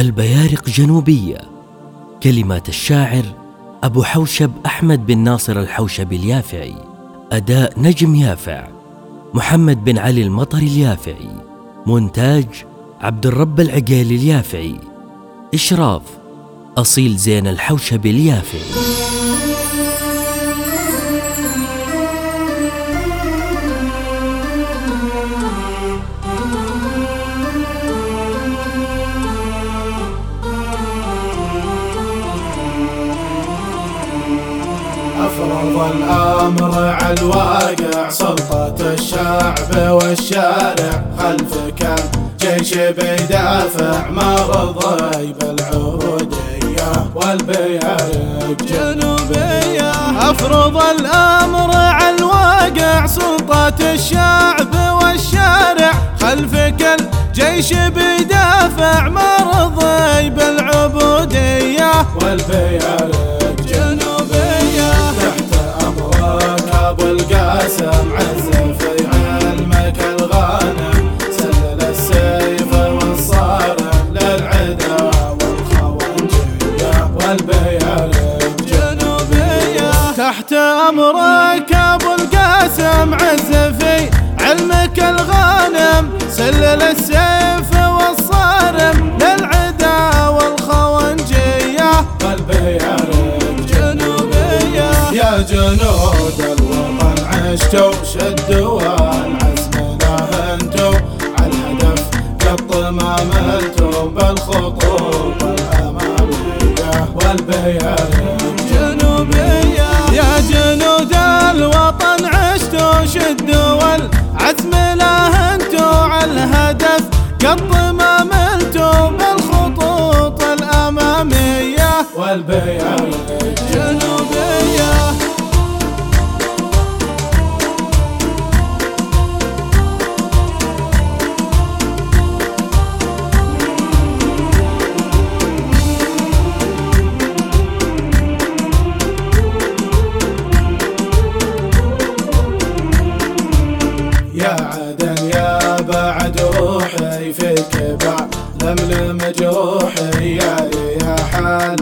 البيارق جنوبية. كلمات الشاعر أبو حوشب أحمد بن ناصر الحوشبي اليافعي. أداء نجم يافع، محمد بن علي المطر اليافعي. مونتاج عبد الرب العقيلي اليافعي. إشراف أصيل زين الحوشبي اليافعي. أفرض الأمر على الواقع، سلطة الشعب والشارع، خلفك الجيش بيدافع، ما رضي بالعبودية والبيارق جنوبية. أفرض الأمر على الواقع، سلطة الشعب والشارع، خلفك الجيش بيدافع، ما رضي بالعبودية والبيارق جنوبية. تحت أمرك أبو القاسم، عز في علمك الغانم، سلل السيف والصارم للعدا والخوانجية والبيارق جنوبية. تحت أمرك أبو القاسم، عز في علمك الغانم، سلل السيف والصارم للعدا والخوانجية والبيارق جنوبية. يا جنود الوطن عشتوا، شدوا العزم نهنتوا، عالهدف قط ما ملتوا، بالخطوط الأمامية والبيارق جنوبية. يا جنود الوطن عشتوا، شدوا العزم لاهنتوا، عالهدف قط ما ملتوا، بالخطوط الأمامية والبيارق جنوبية. يا عدن يا بعد روحي، فيك باع لملم جروحي، يا رياح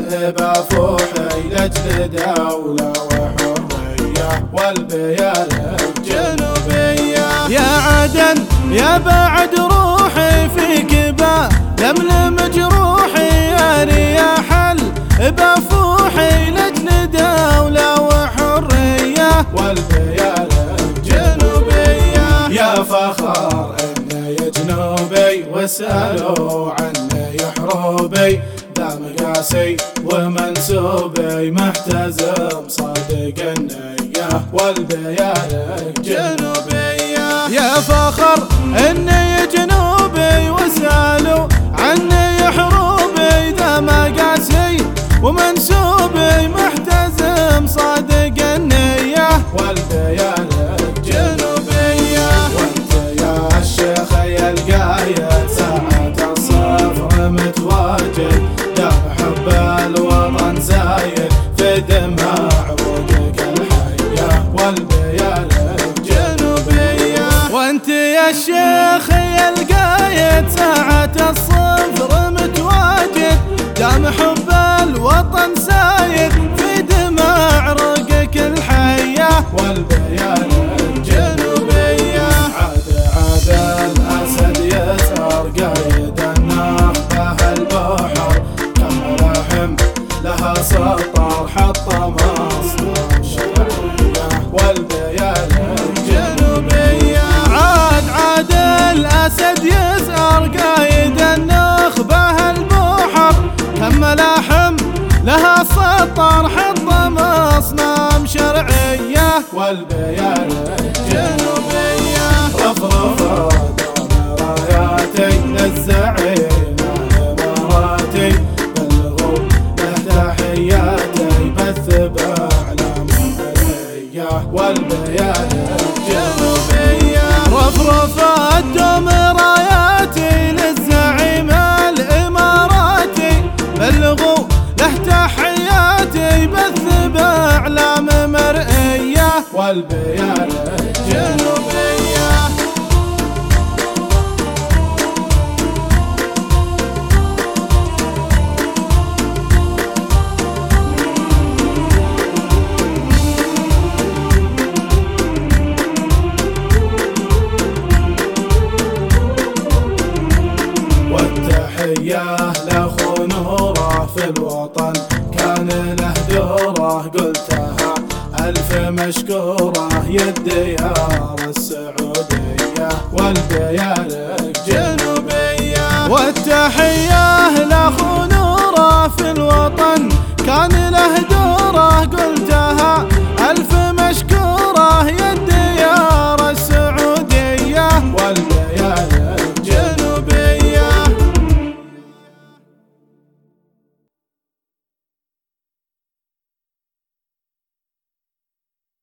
الإبافوحي، لأجل دولة وحرية والبيارق جنوبية. يا عدن يا بعد روحي، فيك باع لملم جروحي، يا رياح الإبافوحي، لأجل دولة وحرية والبيارق جنوبية. يا فخر إني جنوبي، واسألوا عني حروبي، ذا مقاسي ومنسوبي، محتزم صادق النية والبيارق جنوبية. يا فخر إني جنوبي، واسألوا عني حروبي، ذا مقاسي ومنسوبي، محتزم صادق النية والبيارق جنوبية. وانت يا الشيخ يا القايد، ساعة الصفر متواجد، دام حب الوطن زايد، في دماء عروقك الحية والبيارق جنوبية. وانت يا الشيخ يا القايد، ساعة الصفر متواجد، دام حب الوطن سايد، في دماء عرقك الحية والبيارق جنوبية. عاد الأسد يسار، قايد النخبة البحر، كم رحم لها سطر، حط مصدر شرعية والبيارق جنوبية. عاد الأسد يسار، قايد النخبة البحر، كم ملاحم لها سطر، حط مصنم شرعية والبيارق جنوبية. رفرفة دون راياتي للزعيم الإماراتي، بلغوا له تحياتي، بث بأعلام البرية والبيارق جنوبية. رفرفة دوم راياتي للزعيم الإماراتي، بلغوا له تحياتي، بث بأعلام مرئية والبيارق جنوبية. بيه لاخو نوره في الوطن كان له دوره قلتها ألف مشكورة يا الديار السعودية والبيارق جنوبية. والتحية لاخو نوره في الوطن كان له دوره قلتها ألف مشكورة